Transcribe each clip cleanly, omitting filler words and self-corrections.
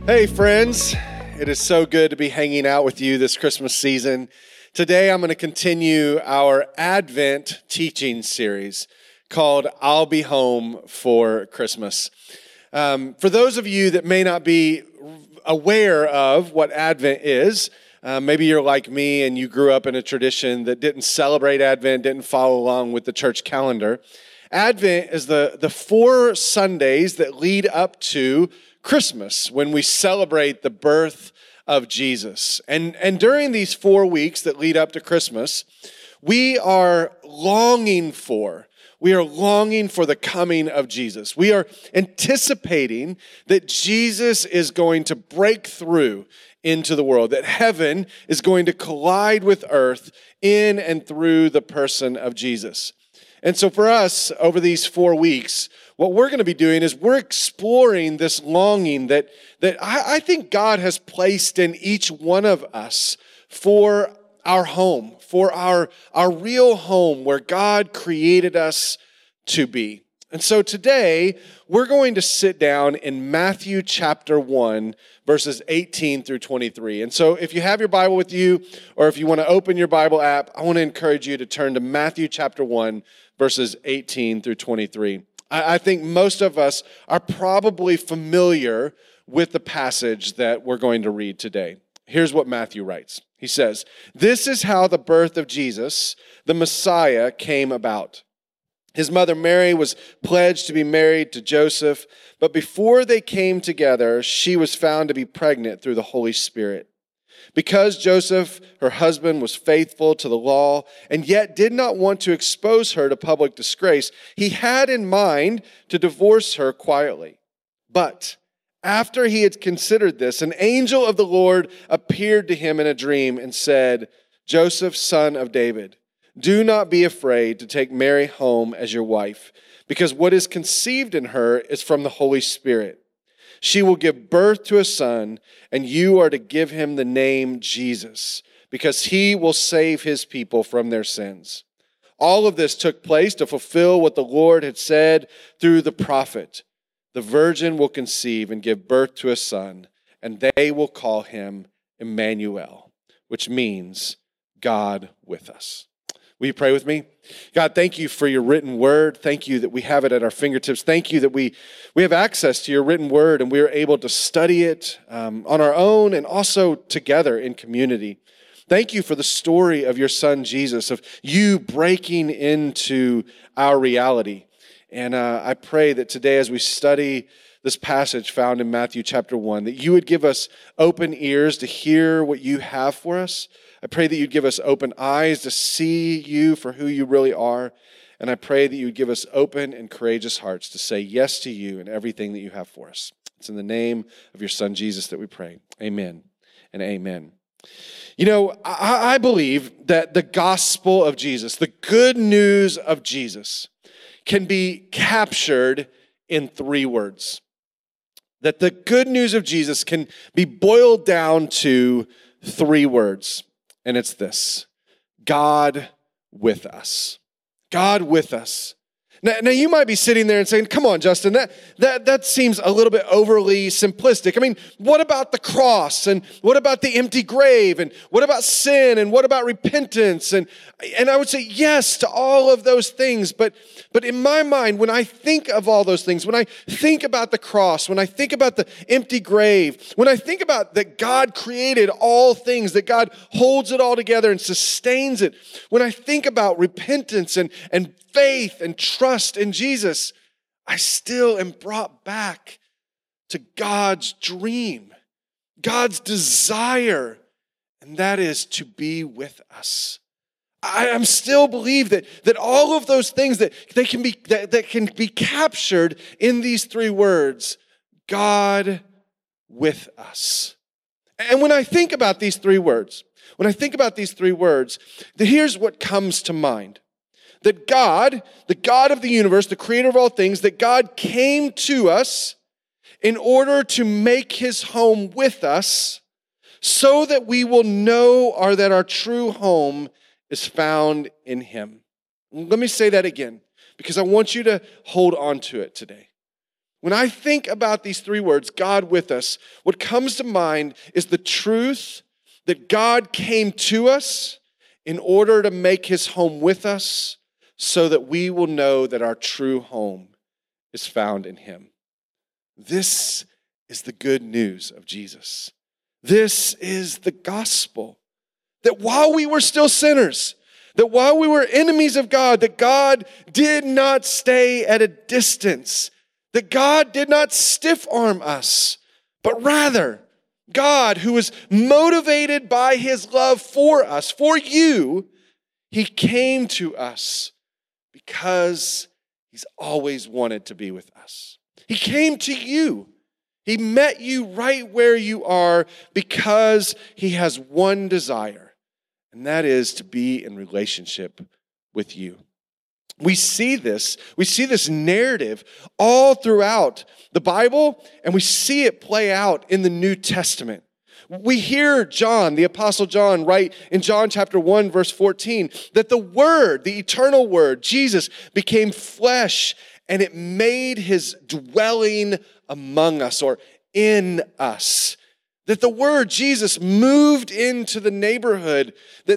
Hey friends, it is so good to be hanging out with you this Christmas season. Today I'm going to continue our Advent teaching series called I'll Be Home for Christmas. For those of you that may not be aware of what Advent is, maybe you're like me and you grew up in a tradition that didn't celebrate Advent, didn't follow along with the church calendar. Advent is the 4 Sundays that lead up to Christmas, when we celebrate the birth of Jesus. And during these 4 weeks that lead up to Christmas, we are longing for the coming of Jesus. We are anticipating that Jesus is going to break through into the world, that heaven is going to collide with earth in and through the person of Jesus. And so for us, over these 4 weeks, what we're going to be doing is we're exploring this longing that I think God has placed in each one of us for our home, for our real home where God created us to be. And so today, we're going to sit down in Matthew chapter 1, verses 18 through 23. And so if you have your Bible with you, or if you want to open your Bible app, I want to encourage you to turn to Matthew chapter 1, verses 18 through 23. I think most of us are probably familiar with the passage that we're going to read today. Here's what Matthew writes. He says, "This is how the birth of Jesus, the Messiah, came about. His mother Mary was pledged to be married to Joseph, but before they came together, she was found to be pregnant through the Holy Spirit. Because Joseph, her husband, was faithful to the law and yet did not want to expose her to public disgrace, he had in mind to divorce her quietly. But after he had considered this, an angel of the Lord appeared to him in a dream and said, 'Joseph, son of David, do not be afraid to take Mary home as your wife, because what is conceived in her is from the Holy Spirit. She will give birth to a son, and you are to give him the name Jesus, because he will save his people from their sins.' All of this took place to fulfill what the Lord had said through the prophet. 'The virgin will conceive and give birth to a son, and they will call him Emmanuel,' which means God with us." Will you pray with me? God, thank you for your written word. Thank you that we have it at our fingertips. Thank you that we have access to your written word and we are able to study it on our own and also together in community. Thank you for the story of your son, Jesus, of you breaking into our reality. And I pray that today as we study this passage found in Matthew chapter 1, that you would give us open ears to hear what you have for us. I pray that you'd give us open eyes to see you for who you really are. And I pray that you would give us open and courageous hearts to say yes to you and everything that you have for us. It's in the name of your son, Jesus, that we pray. Amen and amen. You know, I believe that the gospel of Jesus, the good news of Jesus, can be captured in 3 words. That the good news of Jesus can be boiled down to 3 words. And it's this: God with us. God with us. Now you might be sitting there and saying, "Come on, Justin, that seems a little bit overly simplistic. I mean, what about the cross? And what about the empty grave? And what about sin? And what about repentance?" And I would say yes to all of those things. But in my mind, when I think of all those things, when I think about the cross, when I think about the empty grave, when I think about that God created all things, that God holds it all together and sustains it, when I think about repentance and faith and trust in Jesus, I still am brought back to God's dream, God's desire, and that is to be with us. I still believe that all of those things that can be captured in these 3 words, God with us. And when I think about these 3 words, here's what comes to mind. That God, the God of the universe, the creator of all things, that God came to us in order to make his home with us so that we will know that our true home is found in him. Let me say that again, because I want you to hold on to it today. When I think about these three words, God with us, what comes to mind is the truth that God came to us in order to make his home with us so that we will know that our true home is found in him. This is the good news of Jesus. This is the gospel. That while we were still sinners, that while we were enemies of God, that God did not stay at a distance, that God did not stiff-arm us, but rather, God, who was motivated by his love for us, for you, he came to us because he's always wanted to be with us. He came to you. He met you right where you are because he has one desire, and that is to be in relationship with you. We see this narrative all throughout the Bible, and we see it play out in the New Testament. We hear John, the Apostle John, write in John chapter 1, verse 14, that the Word, the eternal Word, Jesus, became flesh, and it made his dwelling among us, or in us. That the Word, Jesus, moved into the neighborhood,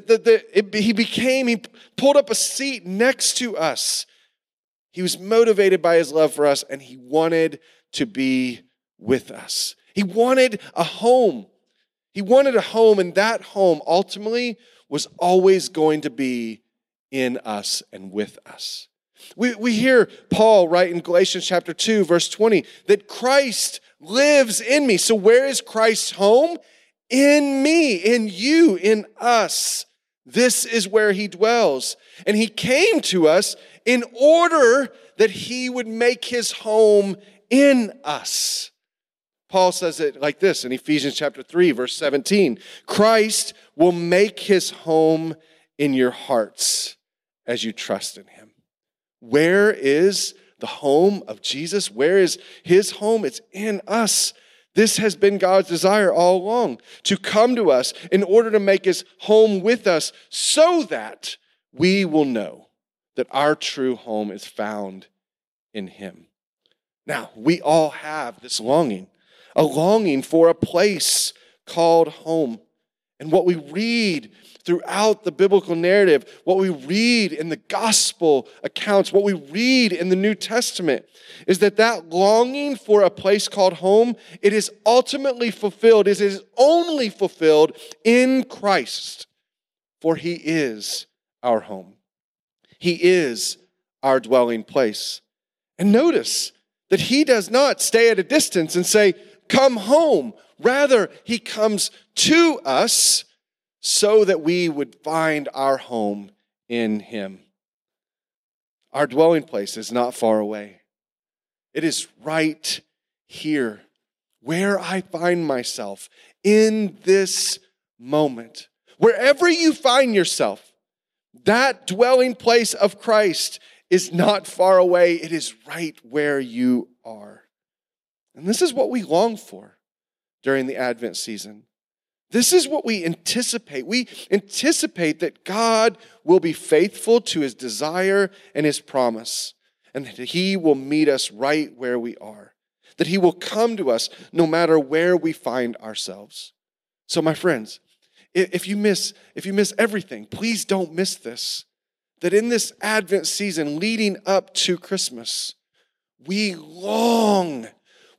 he pulled up a seat next to us. He was motivated by his love for us, and he wanted to be with us. He wanted a home. He wanted a home, and that home ultimately was always going to be in us and with us. We hear Paul write in Galatians chapter 2, verse 20, that Christ lives in me. So where is Christ's home? In me, in you, in us. This is where he dwells. And he came to us in order that he would make his home in us. Paul says it like this in Ephesians chapter 3, verse 17. Christ will make his home in your hearts as you trust in him. Where is the home of Jesus? Where is his home? It's in us. This has been God's desire all along, to come to us in order to make his home with us so that we will know that our true home is found in him. Now, we all have this longing, a longing for a place called home. And what we read throughout the biblical narrative, what we read in the gospel accounts, what we read in the New Testament, is that longing for a place called home, it is ultimately fulfilled. It is only fulfilled in Christ, for he is our home. He is our dwelling place. And notice that he does not stay at a distance and say, come home. Rather, he comes to us so that we would find our home in him. Our dwelling place is not far away. It is right here, where I find myself in this moment. Wherever you find yourself, that dwelling place of Christ is not far away. It is right where you are. And this is what we long for during the Advent season. This is what we anticipate. We anticipate that God will be faithful to his desire and his promise, and that he will meet us right where we are, that he will come to us no matter where we find ourselves. So my friends, if you miss everything, please don't miss this, that in this Advent season leading up to Christmas, we long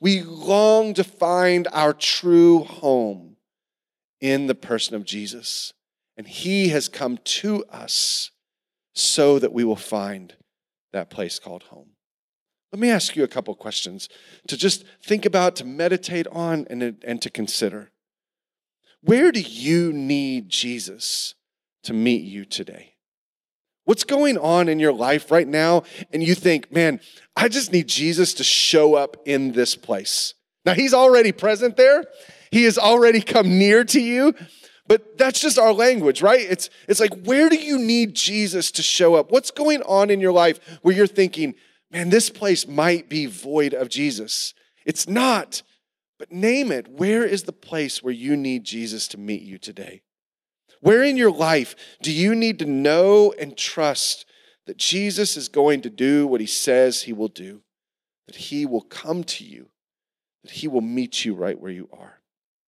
to find our true home in the person of Jesus. And he has come to us so that we will find that place called home. Let me ask you a couple questions to just think about, to meditate on, and to consider. Where do you need Jesus to meet you today? What's going on in your life right now? And you think, man, I just need Jesus to show up in this place. Now, he's already present there. He has already come near to you. But that's just our language, right? It's like, where do you need Jesus to show up? What's going on in your life where you're thinking, man, this place might be void of Jesus? It's not. But name it. Where is the place where you need Jesus to meet you today? Where in your life do you need to know and trust that Jesus is going to do what he says he will do? that he will come to you, that he will meet you right where you are.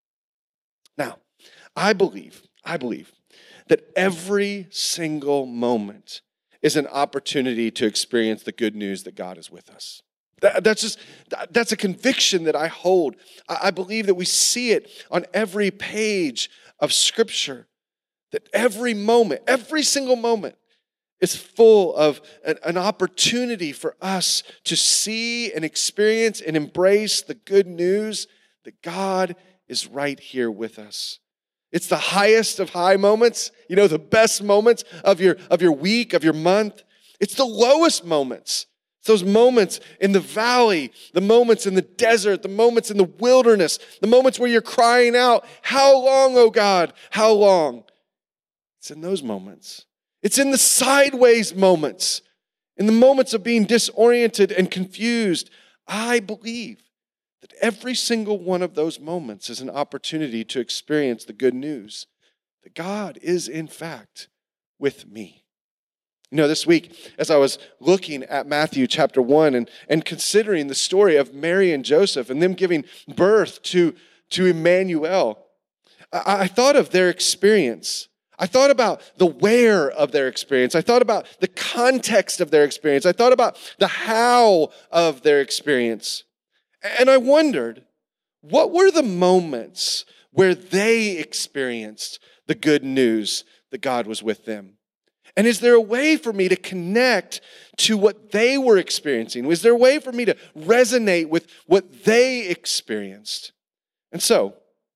Now, I believe that every single moment is an opportunity to experience the good news that God is with us. That's a conviction that I hold. I believe that we see it on every page of Scripture, that every moment, every single moment is full of an opportunity for us to see and experience and embrace the good news that God is right here with us. It's the highest of high moments, the best moments of your week, of your month. It's the lowest moments. It's those moments in the valley, the moments in the desert, the moments in the wilderness, the moments where you're crying out, "How long, oh God, how long?" It's in those moments. It's in the sideways moments, in the moments of being disoriented and confused. I believe that every single one of those moments is an opportunity to experience the good news that God is, in fact, with me. This week, as I was looking at Matthew chapter 1 and considering the story of Mary and Joseph and them giving birth to Emmanuel, I thought of their experience. I thought about the where of their experience. I thought about the context of their experience. I thought about the how of their experience. And I wondered, what were the moments where they experienced the good news that God was with them? And is there a way for me to connect to what they were experiencing? Was there a way for me to resonate with what they experienced? And so,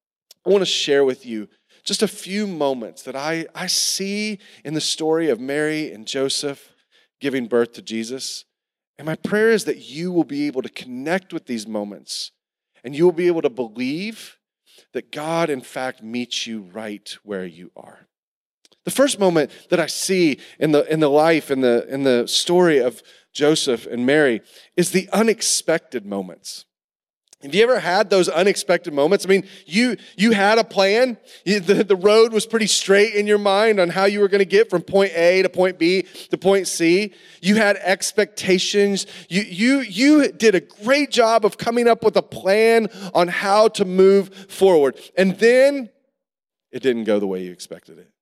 I want to share with you just a few moments that I see in the story of Mary and Joseph giving birth to Jesus. And my prayer is that you will be able to connect with these moments and you will be able to believe that God, in fact, meets you right where you are. The first moment that I see in the life, in the story of Joseph and Mary is the unexpected moments. Have you ever had those unexpected moments? I mean, you had a plan. The road was pretty straight in your mind on how you were going to get from point A to point B to point C. You had expectations. You did a great job of coming up with a plan on how to move forward. And then it didn't go the way you expected it.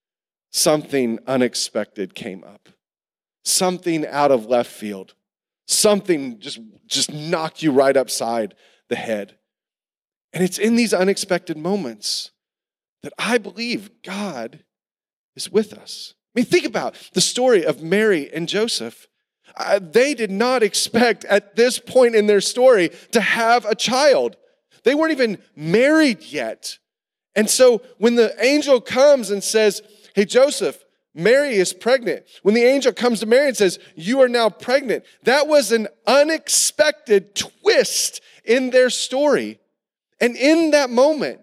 Something unexpected came up. Something out of left field. Something just knocked you right upside the head. And it's in these unexpected moments that I believe God is with us. I mean, think about the story of Mary and Joseph. They did not expect at this point in their story to have a child. They weren't even married yet. And so when the angel comes and says, "Hey, Joseph, Mary is pregnant." When the angel comes to Mary and says, "You are now pregnant," that was an unexpected twist in their story. And in that moment,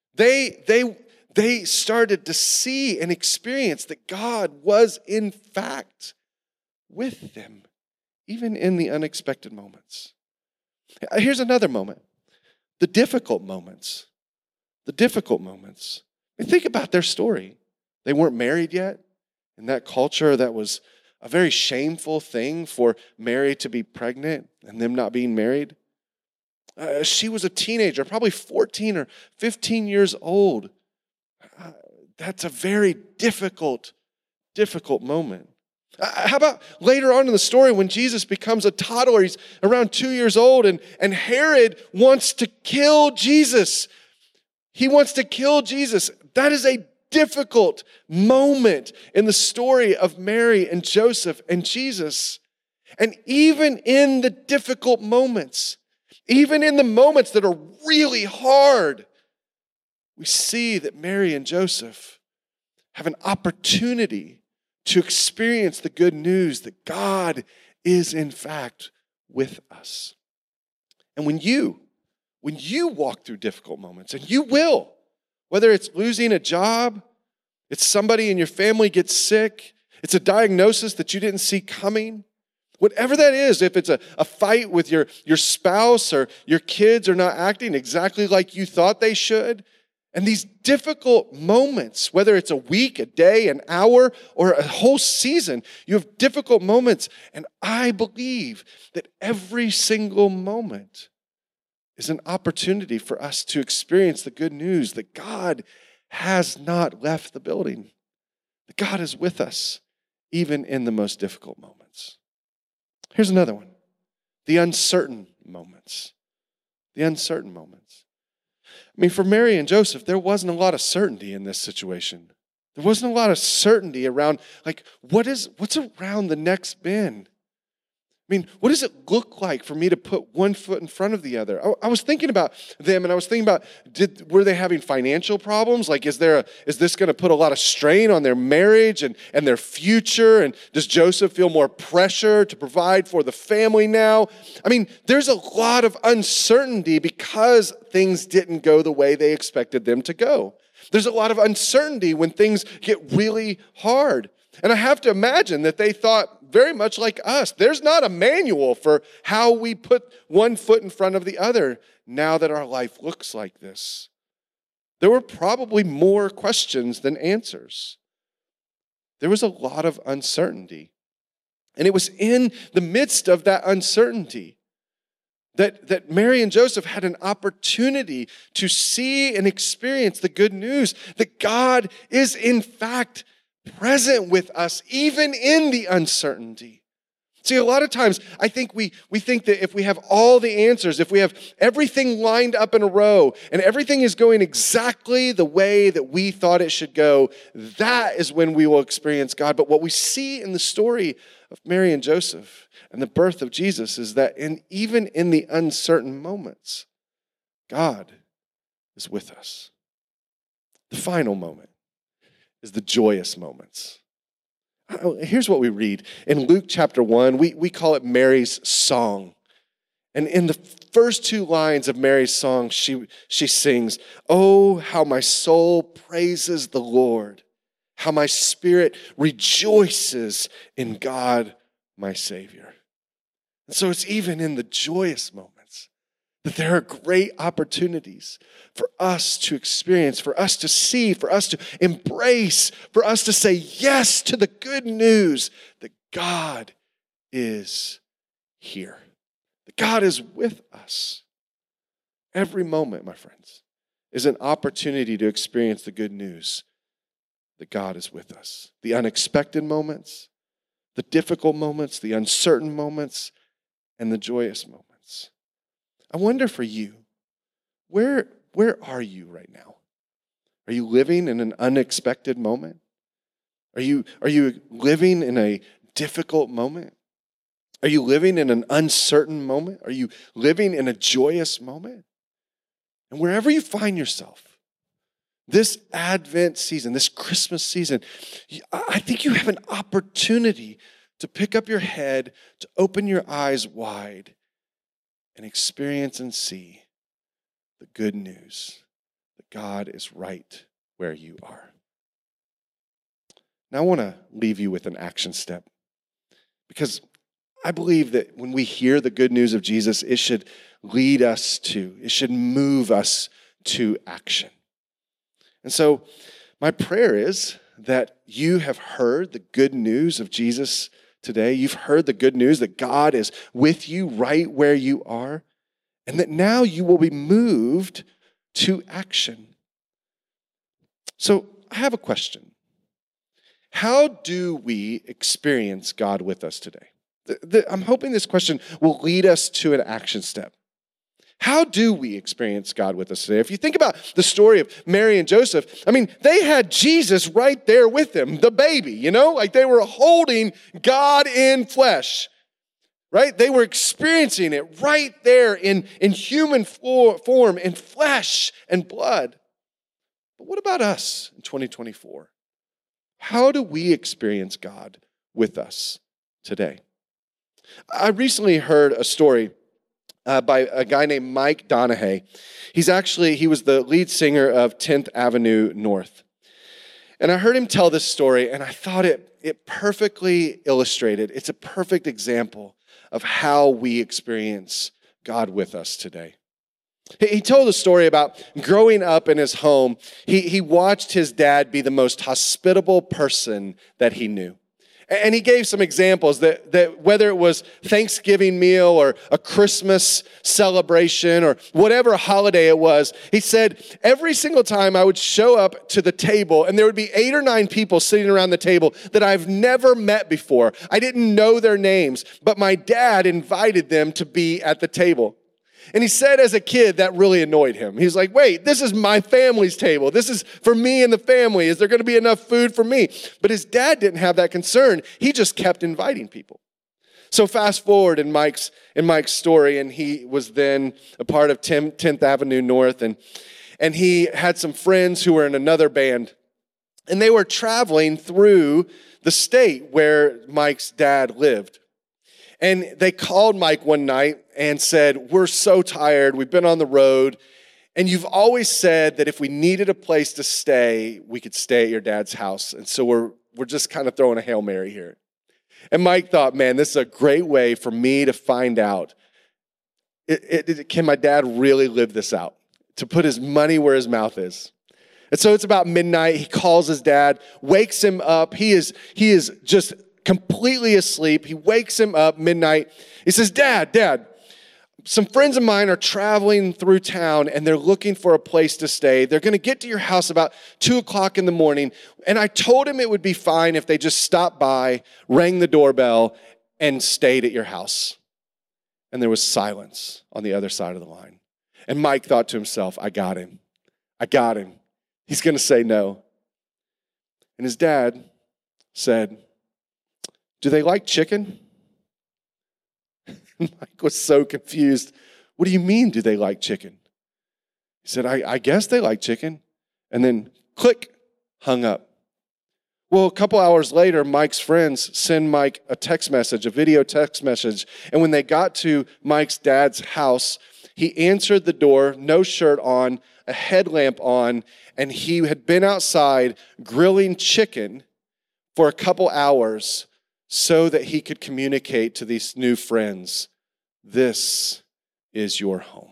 they started to see and experience that God was in fact with them, even in the unexpected moments. Here's another moment. The difficult moments. The difficult moments. I mean, think about their story. They weren't married yet. In that culture, that was a very shameful thing for Mary to be pregnant and them not being married. She was a teenager, probably 14 or 15 years old. That's a very difficult moment. How about later on in the story when Jesus becomes a toddler? He's around 2 years old and Herod wants to kill Jesus. He wants to kill Jesus. That is a difficult moment in the story of Mary and Joseph and Jesus. And even in the difficult moments, even in the moments that are really hard, we see that Mary and Joseph have an opportunity to experience the good news that God is in fact with us. And when you walk through difficult moments, and you will, whether it's losing a job, it's somebody in your family gets sick, it's a diagnosis that you didn't see coming, whatever that is, if it's a fight with your spouse or your kids are not acting exactly like you thought they should, And these difficult moments, whether it's a week, a day, an hour, or a whole season, you have difficult moments. And I believe that every single moment is an opportunity for us to experience the good news that God has not left the building, that God is with us, even in the most difficult moments. Here's another one, the uncertain moments. The uncertain moments. I mean, for Mary and Joseph, there wasn't a lot of certainty in this situation. There wasn't a lot of certainty around, like, what's around the next bend? I mean, what does it look like for me to put one foot in front of the other? I was thinking about them, and I was thinking about, were they having financial problems? Like, is this going to put a lot of strain on their marriage and their future? And does Joseph feel more pressure to provide for the family now? I mean, there's a lot of uncertainty because things didn't go the way they expected them to go. There's a lot of uncertainty when things get really hard. And I have to imagine that they thought very much like us. There's not a manual for how we put one foot in front of the other now that our life looks like this. There were probably more questions than answers. There was a lot of uncertainty. And it was in the midst of that uncertainty that Mary and Joseph had an opportunity to see and experience the good news that God is in fact present with us, even in the uncertainty. See, a lot of times, I think we think that if we have all the answers, if we have everything lined up in a row, and everything is going exactly the way that we thought it should go, that is when we will experience God. But what we see in the story of Mary and Joseph and the birth of Jesus is that even in the uncertain moments, God is with us. The final moment is the joyous moments. Here's what we read. In Luke chapter 1, we call it Mary's song. And in the first two lines of Mary's song, she sings, "Oh, how my soul praises the Lord, how my spirit rejoices in God, my Savior." And so it's even in the joyous moments that there are great opportunities for us to experience, for us to see, for us to embrace, for us to say yes to the good news that God is here, that God is with us. Every moment, my friends, is an opportunity to experience the good news that God is with us. The unexpected moments, the difficult moments, the uncertain moments, and the joyous moments. I wonder for you, where are you right now? Are you living in an unexpected moment? Are you living in a difficult moment? Are you living in an uncertain moment? Are you living in a joyous moment? And wherever you find yourself, this Advent season, this Christmas season, I think you have an opportunity to pick up your head, to open your eyes wide, and experience and see the good news that God is right where you are. Now I want to leave you with an action step, because I believe that when we hear the good news of Jesus, it should lead us to, it should move us to action. And so my prayer is that you have heard the good news of Jesus today. You've heard the good news that God is with you right where you are, and that now you will be moved to action. So I have a question. How do we experience God with us today? I'm hoping this question will lead us to an action step. How do we experience God with us today? If you think about the story of Mary and Joseph, I mean, they had Jesus right there with them, the baby, like they were holding God in flesh, right? They were experiencing it right there in human form, in flesh and blood. But what about us in 2024? How do we experience God with us today? I recently heard a story by a guy named Mike Donahue. He was the lead singer of 10th Avenue North. And I heard him tell this story, and I thought it perfectly illustrated. It's a perfect example of how we experience God with us today. He told a story about growing up in his home. He watched his dad be the most hospitable person that he knew. And he gave some examples that whether it was Thanksgiving meal or a Christmas celebration or whatever holiday it was, he said, every single time I would show up to the table and there would be 8 or 9 people sitting around the table that I've never met before. I didn't know their names, but my dad invited them to be at the table. And he said as a kid, that really annoyed him. He's like, wait, this is my family's table. This is for me and the family. Is there going to be enough food for me? But his dad didn't have that concern. He just kept inviting people. So fast forward in Mike's story, and he was then a part of 10th Avenue North, and he had some friends who were in another band, and they were traveling through the state where Mike's dad lived. And they called Mike one night and said, we're so tired. We've been on the road. And you've always said that if we needed a place to stay, we could stay at your dad's house. And so we're just kind of throwing a Hail Mary here. And Mike thought, man, this is a great way for me to find out, can my dad really live this out? To put his money where his mouth is. And so it's about midnight. He calls his dad, wakes him up. He is just completely asleep. He wakes him up midnight. He says, Dad, some friends of mine are traveling through town and they're looking for a place to stay. They're going to get to your house about 2:00 in the morning. And I told him it would be fine if they just stopped by, rang the doorbell, and stayed at your house. And there was silence on the other side of the line. And Mike thought to himself, I got him. He's going to say no. And his dad said, do they like chicken? Mike was so confused. What do you mean, do they like chicken? He said, I guess they like chicken. And then, click, hung up. Well, a couple hours later, Mike's friends send Mike a text message, a video text message. And when they got to Mike's dad's house, he answered the door, no shirt on, a headlamp on, and he had been outside grilling chicken for a couple hours so that he could communicate to these new friends, this is your home.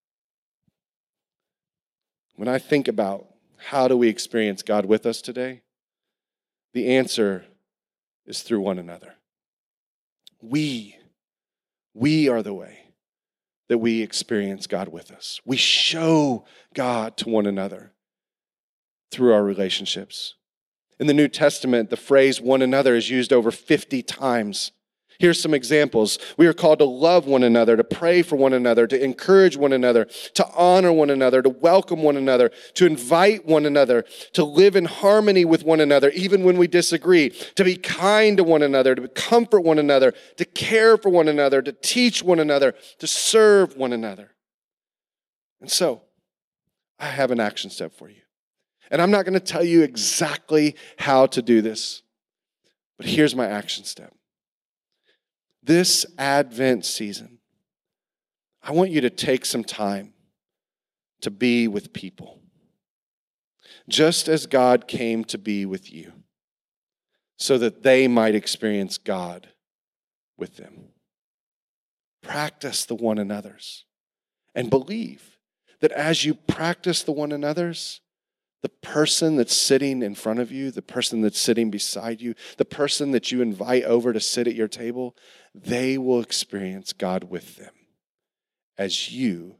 When I think about how do we experience God with us today, the answer is through one another. We are the way that we experience God with us. We show God to one another through our relationships. In the New Testament, the phrase one another is used over 50 times. Here's some examples. We are called to love one another, to pray for one another, to encourage one another, to honor one another, to welcome one another, to invite one another, to live in harmony with one another, even when we disagree, to be kind to one another, to comfort one another, to care for one another, to teach one another, to serve one another. And so, I have an action step for you. And I'm not going to tell you exactly how to do this, but here's my action step. This Advent season, I want you to take some time to be with people, just as God came to be with you, so that they might experience God with them. Practice the one another's, and believe that as you practice the one another's, the person that's sitting in front of you, the person that's sitting beside you, the person that you invite over to sit at your table, they will experience God with them as you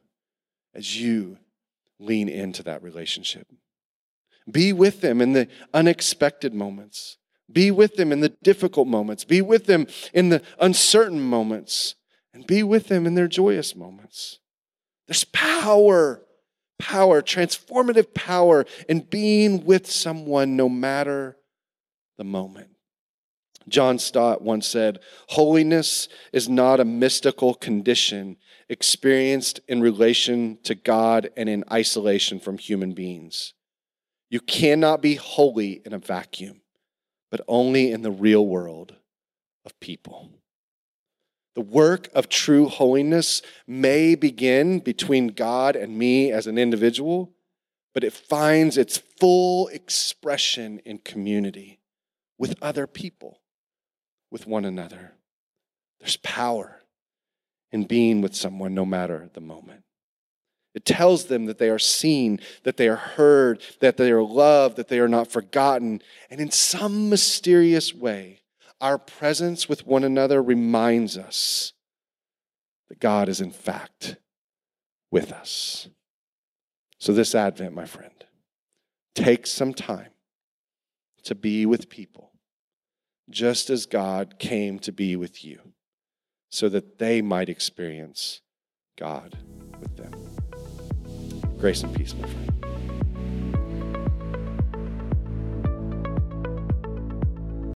lean into that relationship. Be with them in the unexpected moments. Be with them in the difficult moments. Be with them in the uncertain moments. And be with them in their joyous moments. There's power, transformative power in being with someone no matter the moment. John Stott once said, holiness is not a mystical condition experienced in relation to God and in isolation from human beings. You cannot be holy in a vacuum, but only in the real world of people. The work of true holiness may begin between God and me as an individual, but it finds its full expression in community with other people, with one another. There's power in being with someone no matter the moment. It tells them that they are seen, that they are heard, that they are loved, that they are not forgotten. And in some mysterious way, our presence with one another reminds us that God is in fact with us. So this Advent, my friend, take some time to be with people, just as God came to be with you, so that they might experience God with them. Grace and peace, my friend.